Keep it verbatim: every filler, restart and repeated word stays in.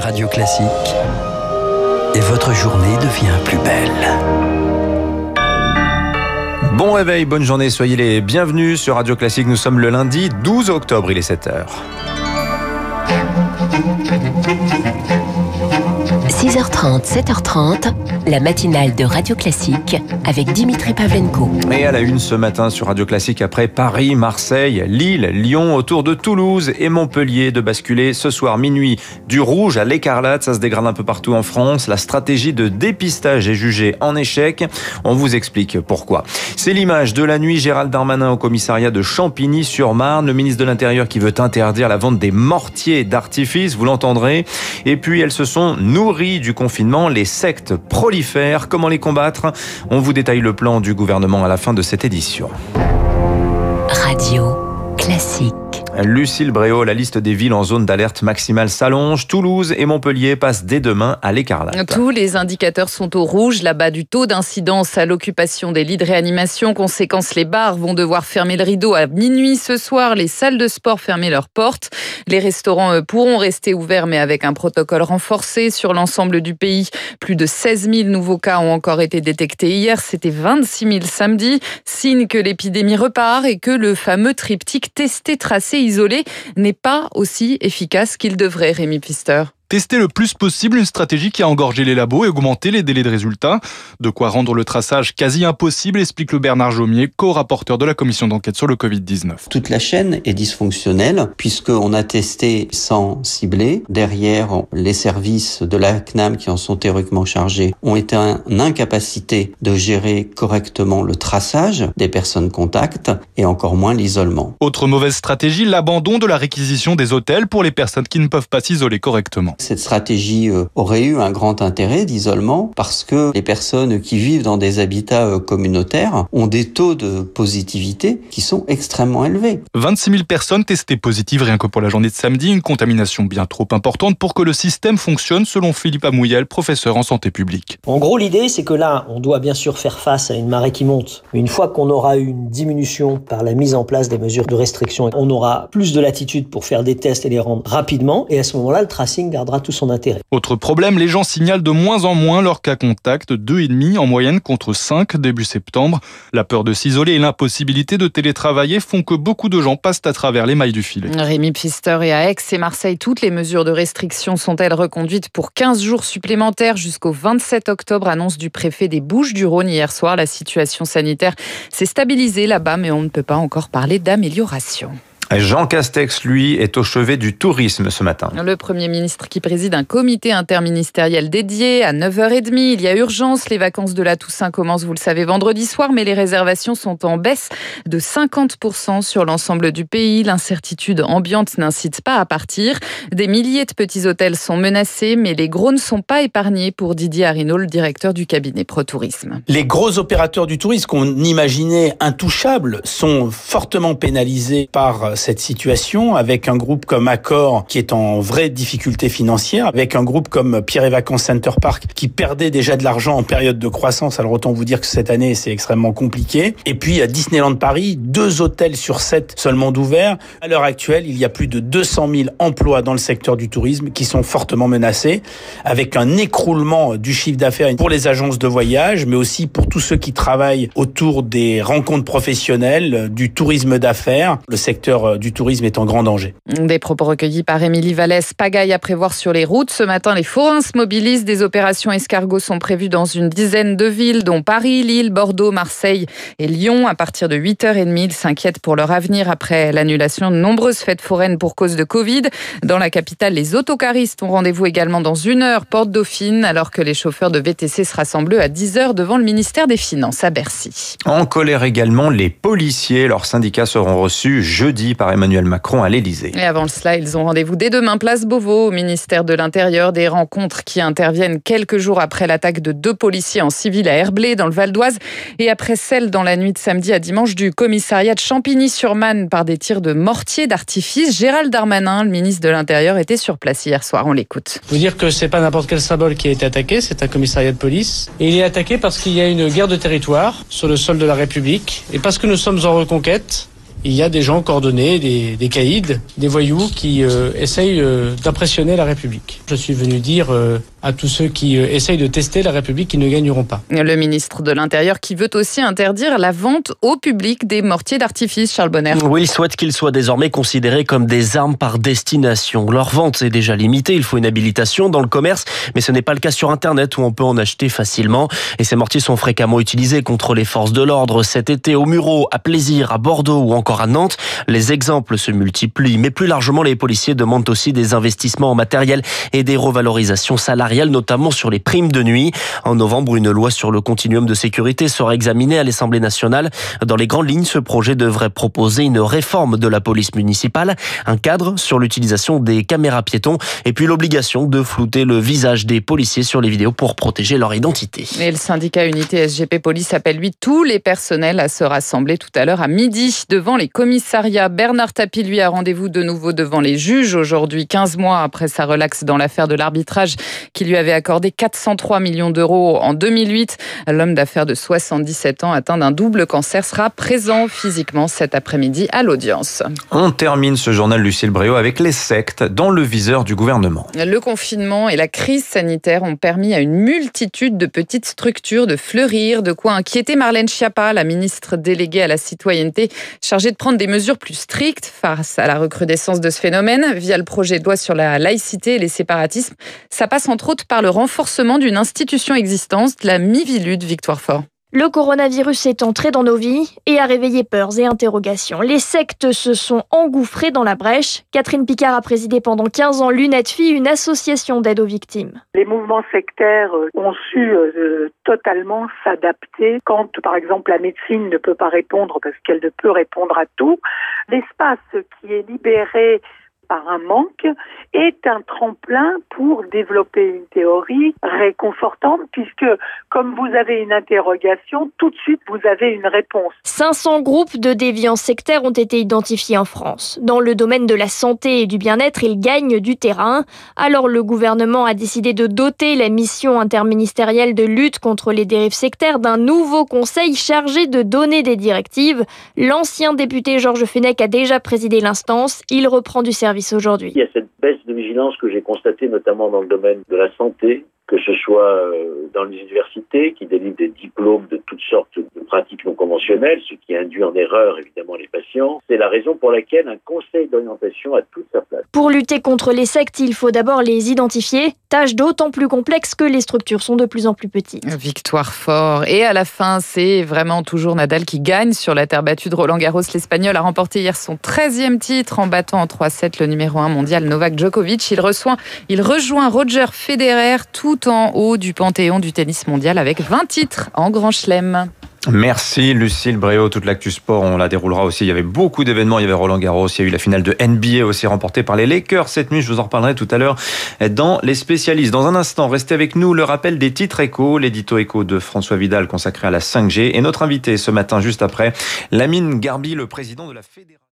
Radio Classique, et votre journée devient plus belle. Bon réveil, bonne journée, soyez les bienvenus sur Radio Classique. Nous sommes le lundi douze octobre, il est sept heures. six heures trente, sept heures trente, la matinale de Radio Classique avec Dimitri Pavlenko. Et à la une ce matin sur Radio Classique, après Paris, Marseille, Lille, Lyon, autour de Toulouse et Montpellier, de basculer ce soir minuit du rouge à l'écarlate. Ça se dégrade un peu partout en France. La stratégie de dépistage est jugée en échec. On vous explique pourquoi. C'est l'image de la nuit. Gérald Darmanin au commissariat de Champigny-sur-Marne. Le ministre de l'Intérieur qui veut interdire la vente des mortiers d'artifice, vous l'entendrez. Et puis elles se sont nourries du confinement. Les sectes prolifèrent. Comment les combattre ? On vous détaille le plan du gouvernement à la fin de cette édition. Radio Classique. Lucille Bréau, la liste des villes en zone d'alerte maximale s'allonge. Toulouse et Montpellier passent dès demain à l'écarlate. Tous les indicateurs sont au rouge. Là-bas, du taux d'incidence à l'occupation des lits de réanimation. Conséquence, les bars vont devoir fermer le rideau à minuit ce soir. Les salles de sport fermer leurs portes. Les restaurants pourront rester ouverts, mais avec un protocole renforcé sur l'ensemble du pays. Plus de seize mille nouveaux cas ont encore été détectés hier. C'était vingt-six mille samedi. Signe que l'épidémie repart et que le fameux triptyque testé, tracé, isolé n'est pas aussi efficace qu'il devrait, Rémi Pfister. Tester le plus possible une stratégie qui a engorgé les labos et augmenté les délais de résultats. De quoi rendre le traçage quasi impossible, explique le Bernard Jomier, co-rapporteur de la commission d'enquête sur le covid dix-neuf. Toute la chaîne est dysfonctionnelle puisqu'on a testé sans cibler. Derrière, les services de la C N A M qui en sont théoriquement chargés ont été en incapacité de gérer correctement le traçage des personnes contacts et encore moins l'isolement. Autre mauvaise stratégie, l'abandon de la réquisition des hôtels pour les personnes qui ne peuvent pas s'isoler correctement. Cette stratégie aurait eu un grand intérêt d'isolement parce que les personnes qui vivent dans des habitats communautaires ont des taux de positivité qui sont extrêmement élevés. vingt-six mille personnes testées positives rien que pour la journée de samedi, une contamination bien trop importante pour que le système fonctionne selon Philippe Amouyel, professeur en santé publique. En gros, l'idée, c'est que là, on doit bien sûr faire face à une marée qui monte. Mais une fois qu'on aura eu une diminution par la mise en place des mesures de restriction, on aura plus de latitude pour faire des tests et les rendre rapidement. Et à ce moment-là, le tracing gardera tout son intérêt. Autre problème, les gens signalent de moins en moins leurs cas contacts, deux virgule cinq en moyenne contre cinq début septembre. La peur de s'isoler et l'impossibilité de télétravailler font que beaucoup de gens passent à travers les mailles du filet. Rémi Pfister, et à Aix et Marseille, toutes les mesures de restriction sont-elles reconduites pour quinze jours supplémentaires jusqu'au vingt-sept octobre, annonce du préfet des Bouches-du-Rhône hier soir. La situation sanitaire s'est stabilisée là-bas, mais on ne peut pas encore parler d'amélioration. Jean Castex, lui, est au chevet du tourisme ce matin. Le Premier ministre qui préside un comité interministériel dédié à neuf heures trente. Il y a urgence. Les vacances de la Toussaint commencent, vous le savez, vendredi soir, mais les réservations sont en baisse de cinquante pour cent sur l'ensemble du pays. L'incertitude ambiante n'incite pas à partir. Des milliers de petits hôtels sont menacés, mais les gros ne sont pas épargnés pour Didier Arinault, le directeur du cabinet ProTourisme. Les gros opérateurs du tourisme qu'on imaginait intouchables sont fortement pénalisés par cette situation, avec un groupe comme Accor qui est en vraie difficulté financière, avec un groupe comme Pierre et Vacances Center Park qui perdait déjà de l'argent en période de croissance. Alors autant vous dire que cette année c'est extrêmement compliqué. Et puis à Disneyland Paris, deux hôtels sur sept seulement d'ouverts. À l'heure actuelle, il y a plus de deux cent mille emplois dans le secteur du tourisme qui sont fortement menacés, avec un écroulement du chiffre d'affaires pour les agences de voyage, mais aussi pour tous ceux qui travaillent autour des rencontres professionnelles, du tourisme d'affaires. Le secteur du tourisme est en grand danger. Des propos recueillis par Émilie Vallès. Pagaille à prévoir sur les routes. Ce matin, les forains se mobilisent. Des opérations escargots sont prévues dans une dizaine de villes, dont Paris, Lille, Bordeaux, Marseille et Lyon. À partir de huit heures trente, ils s'inquiètent pour leur avenir après l'annulation de nombreuses fêtes foraines pour cause de Covid. Dans la capitale, les autocaristes ont rendez-vous également dans une heure, porte Dauphine, alors que les chauffeurs de V T C se rassemblent à dix heures devant le ministère des Finances à Bercy. En colère également, les policiers. Leurs syndicats seront reçus jeudi par Emmanuel Macron à l'Élysée. Et avant cela, ils ont rendez-vous dès demain, place Beauvau, au ministère de l'Intérieur. Des rencontres qui interviennent quelques jours après l'attaque de deux policiers en civil à Herblay, dans le Val d'Oise, et après celle dans la nuit de samedi à dimanche du commissariat de Champigny-sur-Marne par des tirs de mortier d'artifice. Gérald Darmanin, le ministre de l'Intérieur, était sur place hier soir. On l'écoute. Faut dire que c'est pas n'importe quel symbole qui a été attaqué, c'est un commissariat de police. Et il est attaqué parce qu'il y a une guerre de territoire sur le sol de la République. Et parce que nous sommes en reconquête, Il y a des gens coordonnés, des, des caïds, des voyous qui euh, essayent euh, d'impressionner la République. Je suis venu dire euh, à tous ceux qui euh, essayent de tester la République qu'ils ne gagneront pas. Le ministre de l'Intérieur qui veut aussi interdire la vente au public des mortiers d'artifice, Charles Bonner. Oui, il souhaite qu'ils soient désormais considérés comme des armes par destination. Leur vente est déjà limitée, il faut une habilitation dans le commerce, mais ce n'est pas le cas sur Internet où on peut en acheter facilement. Et ces mortiers sont fréquemment utilisés contre les forces de l'ordre cet été au Mureau, à Plaisir, à Bordeaux ou encore à Nantes. Les exemples se multiplient, mais plus largement, les policiers demandent aussi des investissements en matériel et des revalorisations salariales, notamment sur les primes de nuit. En novembre, une loi sur le continuum de sécurité sera examinée à l'Assemblée nationale. Dans les grandes lignes, ce projet devrait proposer une réforme de la police municipale, un cadre sur l'utilisation des caméras piétons et puis l'obligation de flouter le visage des policiers sur les vidéos pour protéger leur identité. Et le syndicat Unité S G P Police appelle lui tous les personnels à se rassembler tout à l'heure à midi devant les commissariats. Bernard Tapie, lui, a rendez-vous de nouveau devant les juges aujourd'hui, quinze mois après sa relaxe dans l'affaire de l'arbitrage qui lui avait accordé quatre cent trois millions d'euros en deux mille huit. L'homme d'affaires de soixante-dix-sept ans atteint d'un double cancer sera présent physiquement cet après-midi à l'audience. On termine ce journal, Lucille Bréau, avec les sectes dans le viseur du gouvernement. Le confinement et la crise sanitaire ont permis à une multitude de petites structures de fleurir, de quoi inquiéter Marlène Schiappa, la ministre déléguée à la citoyenneté, chargée de prendre des mesures plus strictes face à la recrudescence de ce phénomène via le projet de loi sur la laïcité et les séparatismes. Ça passe entre autres par le renforcement d'une institution existante, la Miviludes, Victoire Fort. Le coronavirus est entré dans nos vies et a réveillé peurs et interrogations. Les sectes se sont engouffrées dans la brèche. Catherine Picard a présidé pendant quinze ans l'UNEDFI, une association d'aide aux victimes. Les mouvements sectaires ont su euh, totalement s'adapter quand, par exemple, la médecine ne peut pas répondre parce qu'elle ne peut répondre à tout. L'espace qui est libéré par un manque est un tremplin pour développer une théorie réconfortante puisque comme vous avez une interrogation, tout de suite vous avez une réponse. cinq cents groupes de déviants sectaires ont été identifiés en France. Dans le domaine de la santé et du bien-être, ils gagnent du terrain. Alors le gouvernement a décidé de doter la mission interministérielle de lutte contre les dérives sectaires d'un nouveau conseil chargé de donner des directives. L'ancien député Georges Fenech a déjà présidé l'instance. Il reprend du service aujourd'hui. Il y a cette baisse de vigilance que j'ai constatée notamment dans le domaine de la santé, que ce soit dans les universités qui délivrent des diplômes de toutes sortes de pratiques non conventionnelles, ce qui induit en erreur évidemment les patients. C'est la raison pour laquelle un conseil d'orientation a toute sa place. Pour lutter contre les sectes, il faut d'abord les identifier, tâche d'autant plus complexe que les structures sont de plus en plus petites. Victoire Fort. Et à la fin, c'est vraiment toujours Nadal qui gagne sur la terre battue de Roland-Garros. L'Espagnol a remporté hier son treizième titre en battant en trois sept le numéro un mondial Novak Djokovic. Il reçoit, il rejoint Roger Federer tout en haut du panthéon du tennis mondial avec vingt titres en Grand Chelem. Merci Lucille Bréau. Toute l'actu sport, on la déroulera aussi. Il y avait beaucoup d'événements. Il y avait Roland Garros, il y a eu la finale de N B A aussi remportée par les Lakers cette nuit. Je vous en reparlerai tout à l'heure dans les spécialistes. Dans un instant, restez avec nous. Le rappel des titres échos, l'édito écho de François Vidal consacré à la cinq G. Et notre invité ce matin, juste après, Lamine Garbi, le président de la Fédération.